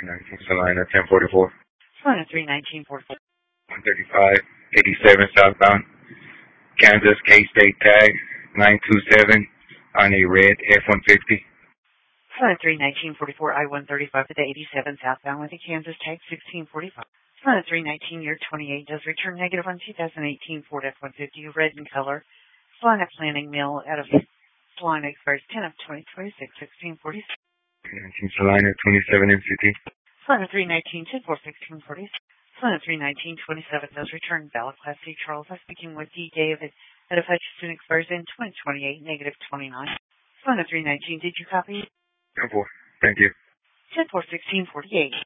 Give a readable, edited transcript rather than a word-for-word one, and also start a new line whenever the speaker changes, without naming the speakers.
19 Salina, 1044.
Salina 31944.
135, 87 southbound. Kansas K-State tag, 927 on a red F-150.
Salina 31944, I-135 to the 87 southbound with a Kansas tag 1645. Salina 319, year 28, does return negative on 2018 Ford F-150, red in color. Salina Planning Mill out of Salina expires 10 of 2026, 1646.
19 Salina, 27 MCT.
Salina 319, 10-4, 1646. Salina 319, 27 does return valid Class C Charles. I'm speaking with D. David out of Hutchinson expires in 2028, negative 29. Salina 319, did you copy?
10-4, thank you.
10-4, 1648.